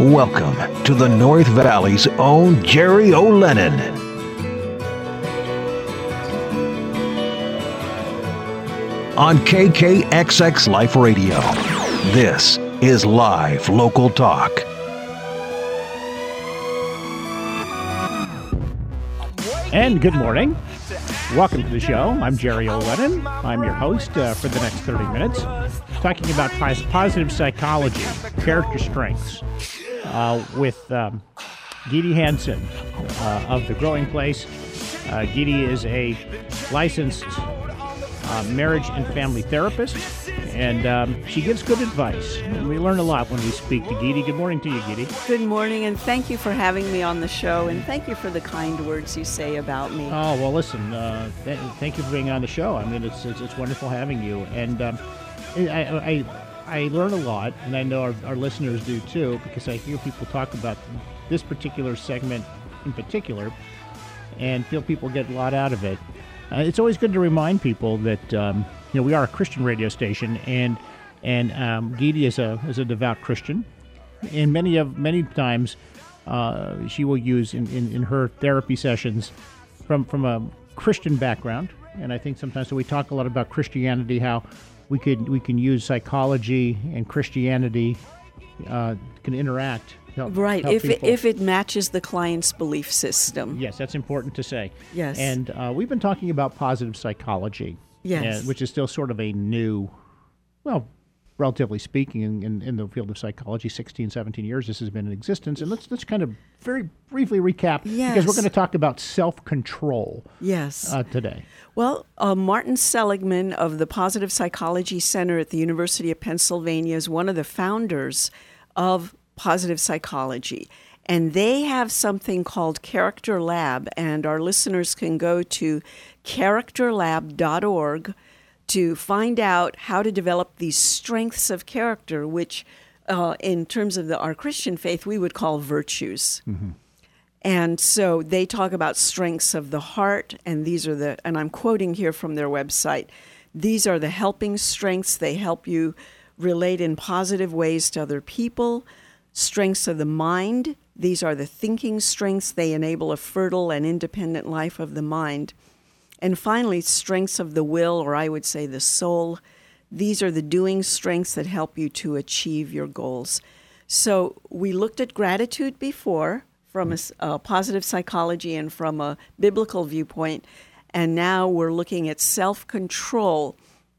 Welcome to the North Valley's own Jerry O. Lennon. On KKXX Life Radio, this is Live Local Talk. And good morning. Welcome to the show. I'm Jerry O. Lennon. I'm your host for the next 30 minutes, talking about positive psychology, character strengths, with Gidi Hansen of The Growing Place. Gidi is a licensed marriage and family therapist, and she gives good advice. And we learn a lot when we speak to Gidi. Good morning to you, Gidi. Good morning, and thank you for having me on the show, and thank you for the kind words you say about me. Oh, well, listen, thank you for being on the show. I mean, it's wonderful having you, and I learn a lot, and I know our listeners do too, because I hear people talk about this particular segment in particular, and feel people get a lot out of it. It's always good to remind people that we are a Christian radio station, and Gidi is a devout Christian, and many times she will use in her therapy sessions from a Christian background, and I think sometimes so we talk a lot about Christianity, how we can use psychology and Christianity can interact. Help if it matches the client's belief system. Yes, that's important to say. Yes. And we've been talking about positive psychology. Yes. Which is still sort of a new, well, relatively speaking, in the field of psychology, 16, 17 years this has been in existence. And let's kind of very briefly recap, because we're going to talk about self-control today. Well, Martin Seligman of the Positive Psychology Center at the University of Pennsylvania is one of the founders of positive psychology. And they have something called Character Lab, and our listeners can go to characterlab.org to find out how to develop these strengths of character, which in terms of our Christian faith, we would call virtues. Mm-hmm. And so they talk about strengths of the heart, and these are and I'm quoting here from their website, these are the helping strengths. They help you relate in positive ways to other people. Strengths of the mind, these are the thinking strengths. They enable a fertile and independent life of the mind. And finally, strengths of the will, or I would say the soul. These are the doing strengths that help you to achieve your goals. So we looked at gratitude before from a positive psychology and from a biblical viewpoint, and now we're looking at self-control.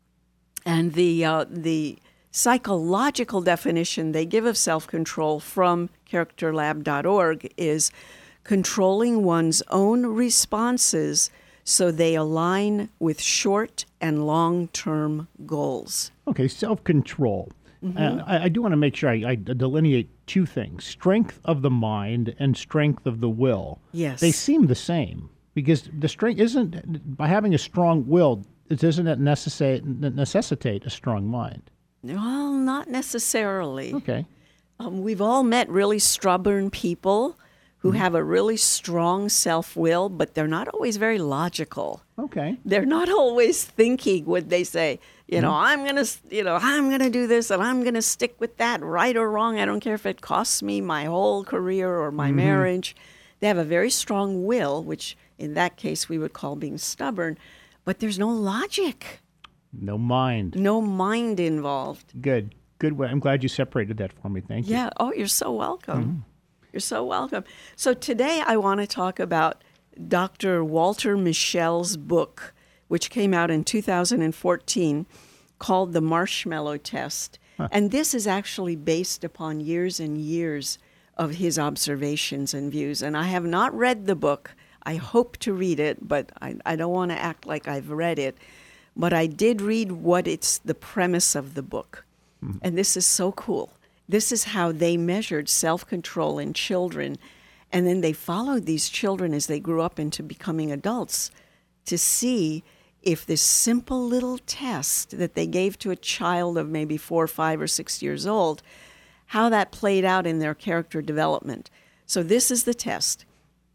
And the psychological definition they give of self-control from characterlab.org is controlling one's own responses so they align with short and long-term goals. Okay, self-control. Mm-hmm. I do want to make sure I delineate two things, strength of the mind and strength of the will. Yes. They seem the same, because the strength isn't, by having a strong will, doesn't it necessitate a strong mind? Well, not necessarily. Okay. We've all met really stubborn people who have a really strong self-will, but they're not always very logical. Okay. They're not always thinking when they say, I'm going to do this and I'm going to stick with that, right or wrong. I don't care if it costs me my whole career or my marriage. They have a very strong will, which in that case we would call being stubborn, but there's no logic. No mind. No mind involved. Good. I'm glad you separated that for me. Thank you. Yeah. Oh, you're so welcome. Mm-hmm. You're so welcome. So today I want to talk about Dr. Walter Mischel's book, which came out in 2014, called The Marshmallow Test. Huh. And this is actually based upon years and years of his observations and views. And I have not read the book. I hope to read it, but I don't want to act like I've read it. But I did read the premise of the book. Mm-hmm. And this is so cool. This is how they measured self-control in children. And then they followed these children as they grew up into becoming adults to see if this simple little test that they gave to a child of maybe 4, 5, or 6 years old, how that played out in their character development. So this is the test.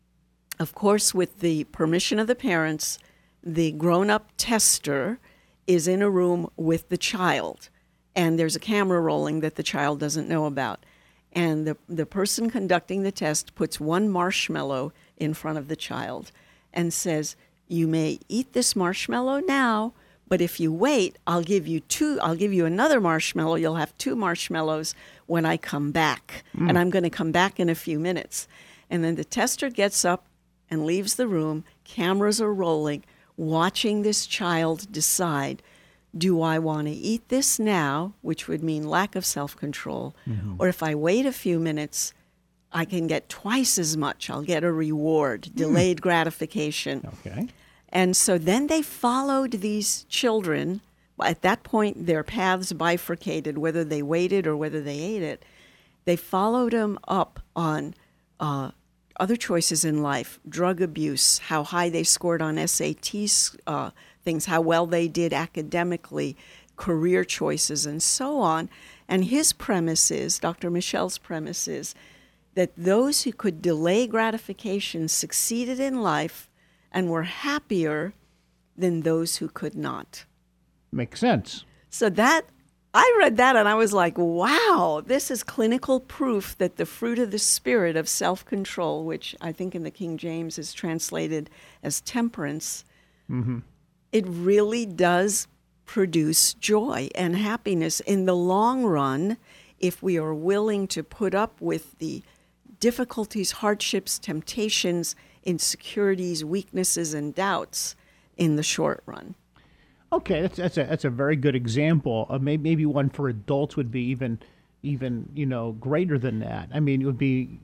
Of course, with the permission of the parents, the grown-up tester is in a room with the child, and there's a camera rolling that the child doesn't know about. and the person conducting the test puts one marshmallow in front of the child and says, "You may eat this marshmallow now, but if you wait, I'll give you another marshmallow. You'll have 2 marshmallows when I come back. And I'm going to come back in a few minutes." And then the tester gets up and leaves the room. Cameras are rolling, watching this child decide, do I want to eat this now, which would mean lack of self-control, or if I wait a few minutes, I can get twice as much. I'll get a reward, delayed gratification. Okay. And so then they followed these children. At that point, their paths bifurcated, whether they waited or whether they ate it. They followed them up on other choices in life, drug abuse, how high they scored on SAT things, how well they did academically, career choices, and so on. And his premise is, Dr. Michel's premise is, that those who could delay gratification succeeded in life and were happier than those who could not. Makes sense. So I read that and I was like, wow, this is clinical proof that the fruit of the Spirit of self-control, which I think in the King James is translated as temperance, it really does produce joy and happiness in the long run if we are willing to put up with the difficulties, hardships, temptations, insecurities, weaknesses, and doubts in the short run. Okay, that's a very good example. Maybe one for adults would be even greater than that. I mean, it would be.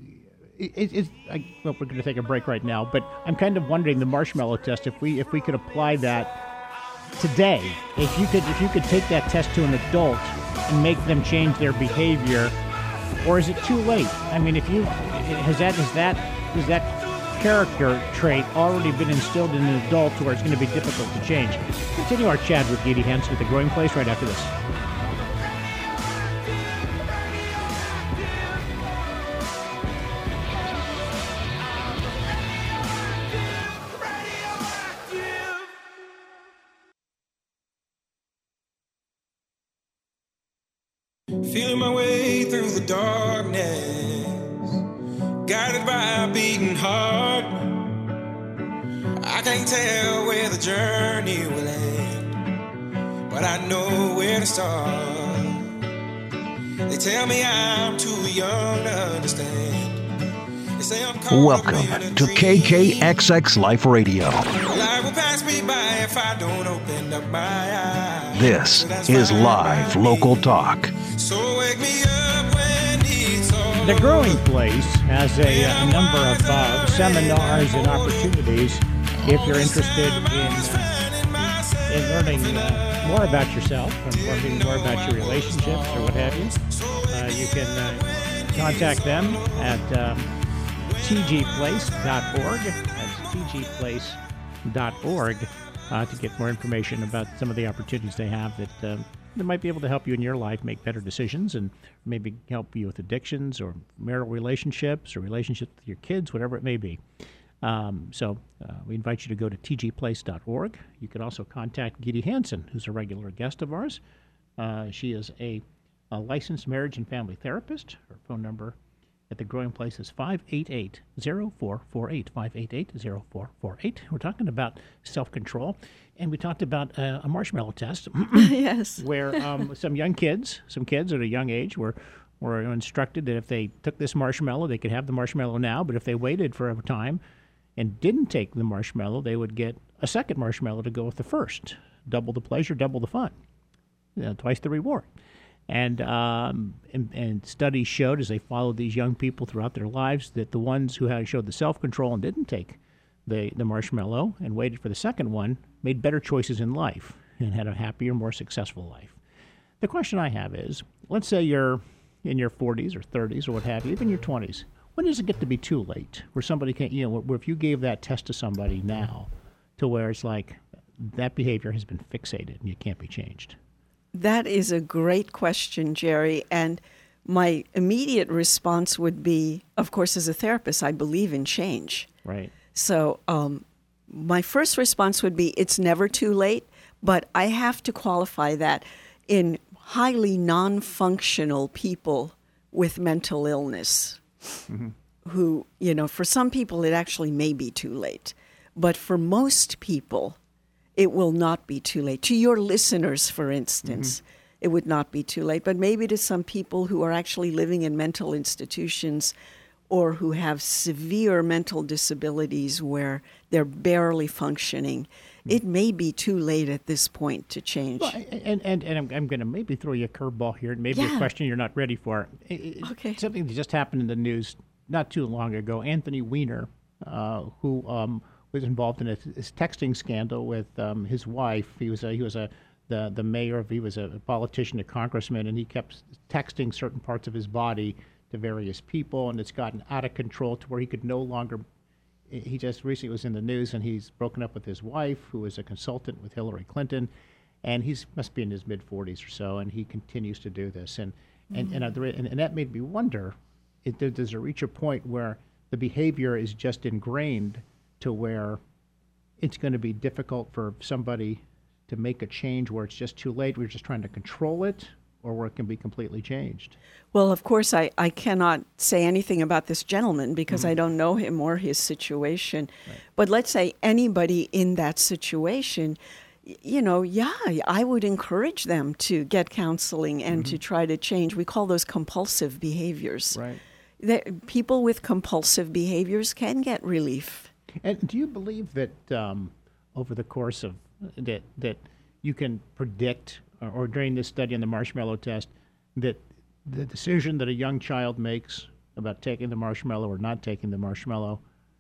Well, we're going to take a break right now, but I'm kind of wondering the marshmallow test. If we could apply that today, if you could take that test to an adult and make them change their behavior, or is it too late? I mean, if you has that character trait already been instilled in an adult where it's going to be difficult to change? Continue our chat with Gidi Henson at The Growing Place right after this. Feeling my way through the darkness, guided by a beating heart. I can't tell where the journey will end, but I know where to start. They tell me I'm too young to understand. They say I'm caught Welcome up in a to dream. KKXX Life Radio. Life will pass me by if I don't open up my eyes. This So that's is fine live by me. local talk. So wake me up when it's all The Growing Place has a number of seminars and opportunities if you're interested in learning more about yourself and learning more about your relationships or what have you. You can contact them at tgplace.org. That's tgplace.org to get more information about some of the opportunities they have that might be able to help you in your life make better decisions and maybe help you with addictions or marital relationships or relationships with your kids, whatever it may be. So we invite you to go to tgplace.org. You can also contact Gidi Henson, who's a regular guest of ours. She is a licensed marriage and family therapist. Her phone number at The Growing Place is 588-0448, 588-0448. We're talking about self-control, and we talked about a marshmallow test. Yes. Where some kids at a young age were instructed that if they took this marshmallow, they could have the marshmallow now, but if they waited for a time and didn't take the marshmallow, they would get a second marshmallow to go with the first. Double the pleasure, double the fun. Twice the reward. And studies showed, as they followed these young people throughout their lives, that the ones who had showed the self-control and didn't take the marshmallow and waited for the second one made better choices in life and had a happier, more successful life. The question I have is, let's say you're in your 40s or 30s or what have you, even your 20s. When does it get to be too late? Where somebody can't, where if you gave that test to somebody now, to where it's like that behavior has been fixated and you can't be changed? That is a great question, Jerry. And my immediate response would be, of course, as a therapist, I believe in change. Right. So my first response would be, it's never too late, but I have to qualify that. In highly non-functional people, with mental illness, who, for some people it actually may be too late. But for most people, it will not be too late. To your listeners, for instance, it would not be too late. But maybe to some people who are actually living in mental institutions or who have severe mental disabilities where they're barely functioning, it may be too late at this point to change. Well, and I'm going to maybe throw you a curveball here, maybe a question you're not ready for. Okay. Something that just happened in the news not too long ago. Anthony Weiner, who was involved in this texting scandal with his wife. He was the mayor. He was a politician, a congressman, and he kept texting certain parts of his body to various people, and it's gotten out of control to where he could no longer. He just recently was in the news, and he's broken up with his wife, who was a consultant with Hillary Clinton, and he must be in his mid-40s or so, and he continues to do this, and that made me wonder: does it reach a point where the behavior is just ingrained to where it's going to be difficult for somebody to make a change, where it's just too late? We're just trying to control it, or where it can be completely changed? Well, of course, I cannot say anything about this gentleman because I don't know him or his situation. Right. But let's say anybody in that situation, I would encourage them to get counseling and to try to change. We call those compulsive behaviors. Right. People with compulsive behaviors can get relief. And do you believe that over the course of that you can predict, or during this study on the marshmallow test, that the decision that a young child makes about taking the marshmallow or not taking the marshmallow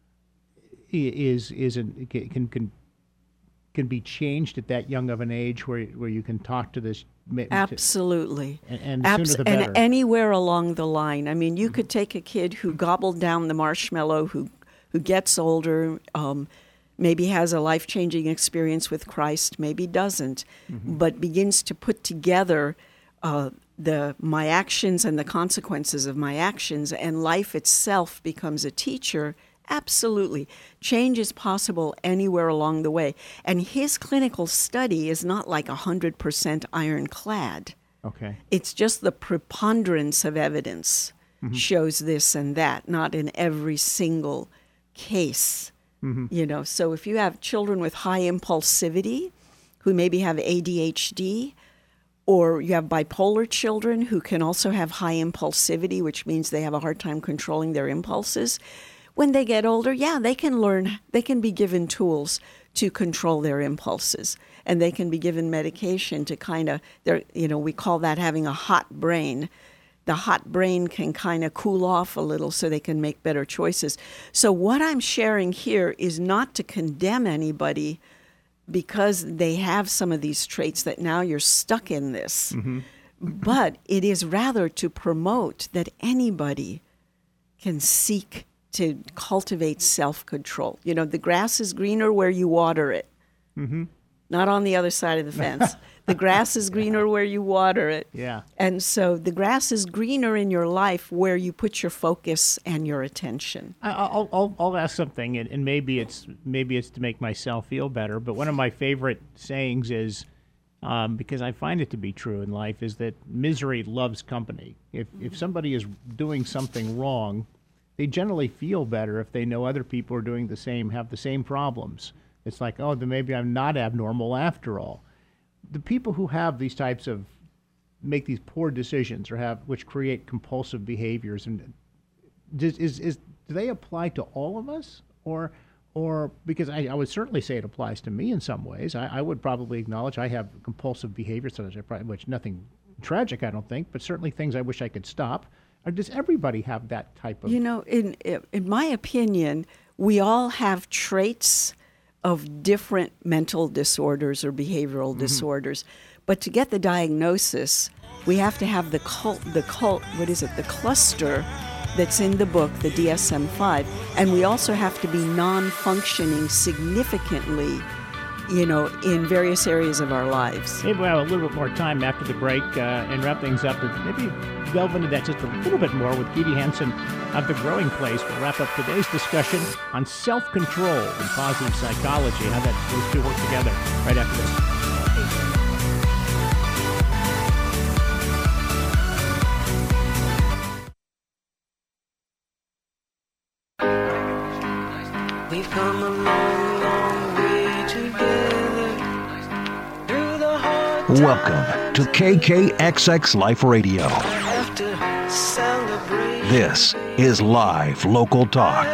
can be changed at that young of an age, where you can talk to this? Absolutely. And sooner the better. And anywhere along the line. I mean, you could take a kid who gobbled down the marshmallow, who gets older, maybe has a life-changing experience with Christ, maybe doesn't, but begins to put together my actions and the consequences of my actions, and life itself becomes a teacher. Absolutely. Change is possible anywhere along the way. And his clinical study is not like 100% ironclad. Okay. It's just the preponderance of evidence shows this and that, not in every single case. So if you have children with high impulsivity who maybe have ADHD, or you have bipolar children who can also have high impulsivity, which means they have a hard time controlling their impulses, when they get older, they can be given tools to control their impulses, and they can be given medication to we call that having a hot brain. The hot brain can kind of cool off a little so they can make better choices. So what I'm sharing here is not to condemn anybody because they have some of these traits that now you're stuck in this. But it is rather to promote that anybody can seek to cultivate self-control. The grass is greener where you water it, not on the other side of the fence. The grass is greener where you water it. Yeah. And so the grass is greener in your life where you put your focus and your attention. I'll ask something, and maybe it's to make myself feel better. But one of my favorite sayings is, because I find it to be true in life, is that misery loves company. If somebody is doing something wrong, they generally feel better if they know other people are doing the same, have the same problems. It's like, oh, then maybe I'm not abnormal after all. The people who have these types of, make these poor decisions which create compulsive behaviors, and do they apply to all of us? Or because I would certainly say it applies to me in some ways. I would probably acknowledge I have compulsive behaviors, which nothing tragic, I don't think, but certainly things I wish I could stop. Or does everybody have that type of? In my opinion, we all have traits of different mental disorders or behavioral disorders. But to get the diagnosis, we have to have the cluster that's in the book, the DSM-5, and we also have to be non-functioning significantly, in various areas of our lives. Maybe we'll have a little bit more time after the break and wrap things up, but maybe delve into that just a little bit more with Edie Henson of The Growing Place. We'll wrap up today's discussion on self-control and positive psychology, and how those two work together right after this. Welcome to KKXX Life Radio. This is live local talk.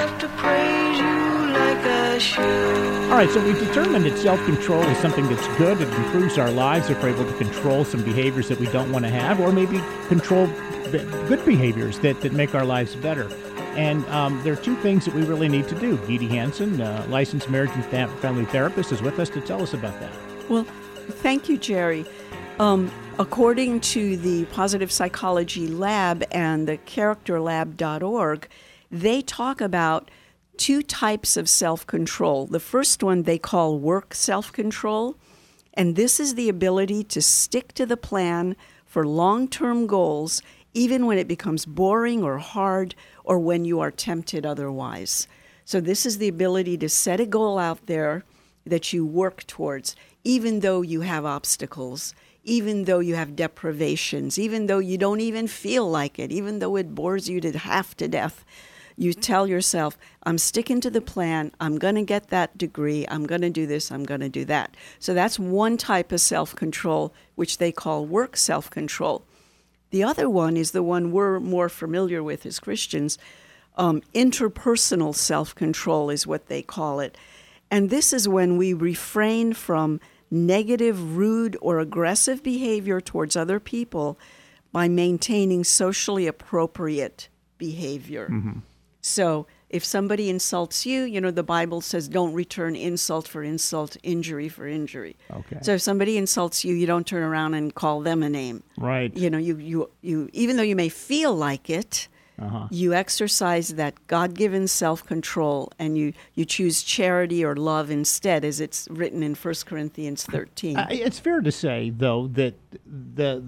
All right, so we've determined that self-control is something that's good. It improves our lives if we're able to control some behaviors that we don't want to have, or maybe control good behaviors that make our lives better. And there are two things that we really need to do. Dee Hansen, licensed marriage and family therapist, is with us to tell us about that. Well, thank you, Jerry. According to the Positive Psychology Lab and the CharacterLab.org, they talk about two types of self-control. The first one they call work self-control, and this is the ability to stick to the plan for long-term goals, even when it becomes boring or hard or when you are tempted otherwise. So this is the ability to set a goal out there that you work towards, even though you have obstacles, even though you have deprivations, even though you don't even feel like it, even though it bores you to half to death. You tell yourself, I'm sticking to the plan, I'm going to get that degree, I'm going to do this, I'm going to do that. So that's one type of self-control, which they call work self-control. The other one is the one we're more familiar with as Christians. Interpersonal self-control is what they call it. And this is when we refrain from negative, rude, or aggressive behavior towards other people by maintaining socially appropriate behavior. Mm-hmm. So if somebody insults you, the Bible says don't return insult for insult, injury for injury. Okay. So if somebody insults you, you don't turn around and call them a name. Right. You even though you may feel like it, you exercise that God-given self-control, and you choose charity or love instead, as it's written in 1 Corinthians 13. It's fair to say, though, that the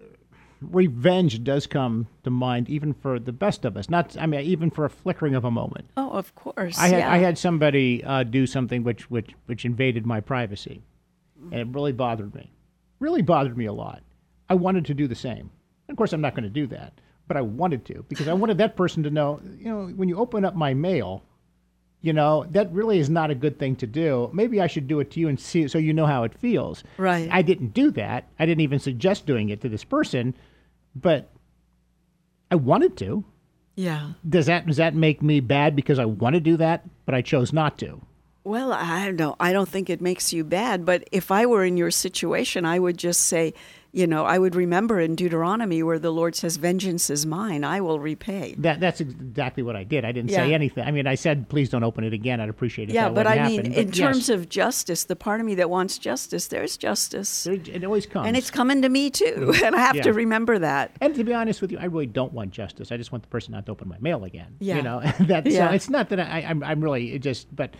revenge does come to mind even for the best of us. Even for a flickering of a moment. Oh, of course. I had somebody do something which invaded my privacy, and it really bothered me. Really bothered me a lot. I wanted to do the same. Of course, I'm not going to do that, but I wanted to, because I wanted that person to know, when you open up my mail, that really is not a good thing to do. Maybe I should do it to you and see, so you know how it feels. Right. I didn't do that. I didn't even suggest doing it to this person. But I wanted to. Yeah. Does that make me bad because I want to do that, but I chose not to? Well, I don't know. I don't think it makes you bad. But if I were in your situation, I would just say, I would remember in Deuteronomy where the Lord says, vengeance is mine, I will repay. That's exactly what I did. I didn't say anything. I said, please don't open it again. I'd appreciate it. Yeah, if that but happen. In terms of justice, the part of me that wants justice, there's justice. It always comes. And it's coming to me too. And I have to remember that. And to be honest with you, I really don't want justice. I just want the person not to open my mail again. Yeah. It's not that I'm really but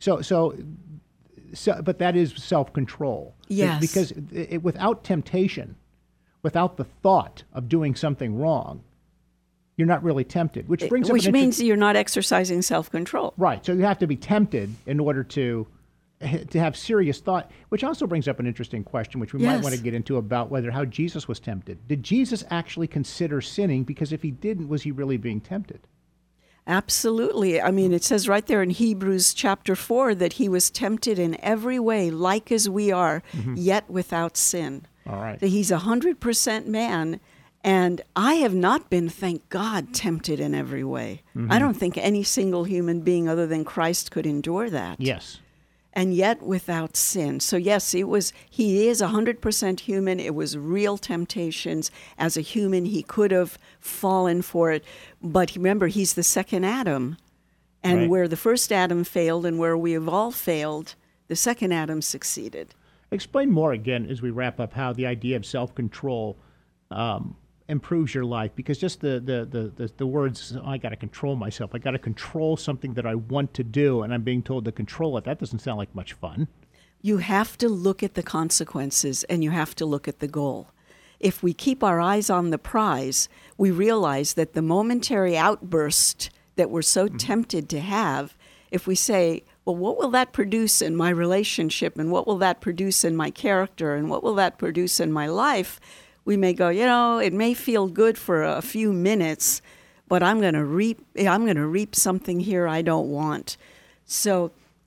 that is self-control. Yes. Because without temptation, without the thought of doing something wrong, you're not really tempted. Which means you're not exercising self-control. Right. So you have to be tempted in order to have serious thought, which also brings up an interesting question, which we might want to get into, about how Jesus was tempted. Did Jesus actually consider sinning? Because if he didn't, was he really being tempted? Absolutely. It says right there in Hebrews chapter 4 that he was tempted in every way, like as we are, yet without sin. All right. That he's 100% man, and I have not been, thank God, tempted in every way. Mm-hmm. I don't think any single human being other than Christ could endure that. Yes. And yet without sin. So yes, he is 100% human. It was real temptations. As a human, he could have fallen for it. But remember, he's the second Adam. And where the first Adam failed and where we have all failed, the second Adam succeeded. Explain more again as we wrap up how the idea of self-control improves your life, because just the words, I got to control myself, I got to control something that I want to do, and I'm being told to control it. That doesn't sound like much fun. You have to look at the consequences, and you have to look at the goal. If we keep our eyes on the prize, we realize that the momentary outburst that we're so tempted to have, if we say, well, what will that produce in my relationship, and what will that produce in my character, and what will that produce in my life, we may go, it may feel good for a few minutes, but I'm going to reap something here I don't want. So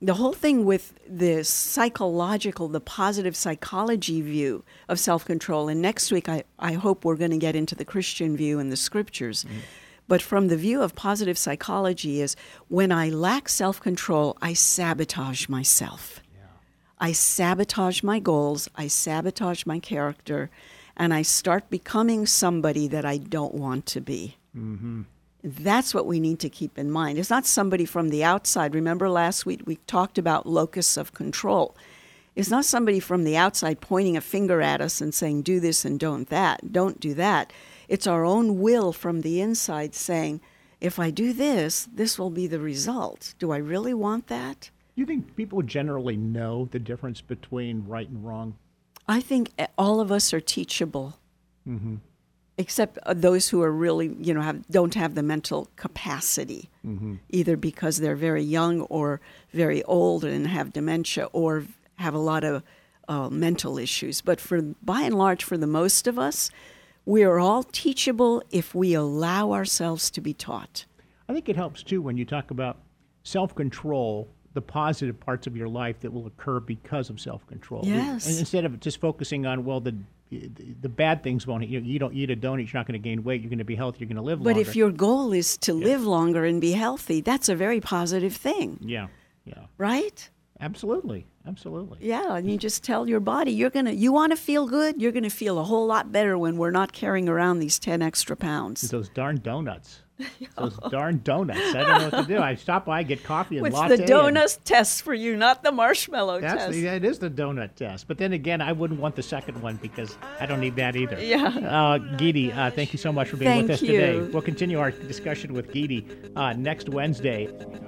the whole thing with the psychological, the positive psychology view of self-control, and next week I hope we're going to get into the Christian view in the scriptures. But from the view of positive psychology is when I lack self-control, I sabotage myself. Yeah. I sabotage my goals, I sabotage my character, and I start becoming somebody that I don't want to be. Mm-hmm. That's what we need to keep in mind. It's not somebody from the outside. Remember last week we talked about locus of control. It's not somebody from the outside pointing a finger at us and saying, do this and don't do that. It's our own will from the inside saying, if I do this, this will be the result. Do I really want that? You think people generally know the difference between right and wrong? I think all of us are teachable, except those who are really, don't have the mental capacity, either because they're very young or very old and have dementia or have a lot of mental issues. But by and large, for the most of us, we are all teachable if we allow ourselves to be taught. I think it helps, too, when you talk about self-control, the positive parts of your life that will occur because of self-control. Yes. And instead of just focusing on, the bad things won't, you don't eat a donut, you're not going to gain weight, you're going to be healthy, you're going to live longer. But if your goal is to live longer and be healthy, that's a very positive thing. Yeah. Right? Absolutely. Yeah, and you just tell your body, you want to feel good, you're going to feel a whole lot better when we're not carrying around these 10 extra pounds. Those darn donuts. Those darn donuts. I don't know what to do. I stop by, get coffee and latte. It's the donut test for you, not the marshmallow test. It is the donut test. But then again, I wouldn't want the second one because I don't need that either. Yeah. Geety, thank you so much for being with us today. We'll continue our discussion with Geety next Wednesday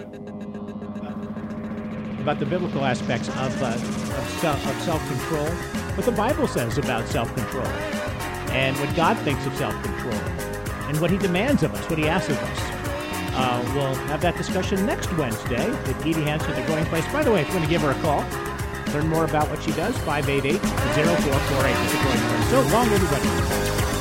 about the biblical aspects of self-control, what the Bible says about self-control, and what God thinks of self-control, and what he demands of us, what he asks of us. We'll have that discussion next Wednesday with Geety Hansen at The Growing Place. By the way, if you want to give her a call, learn more about what she does, 588-0448 at The Growing Place. So long, everybody.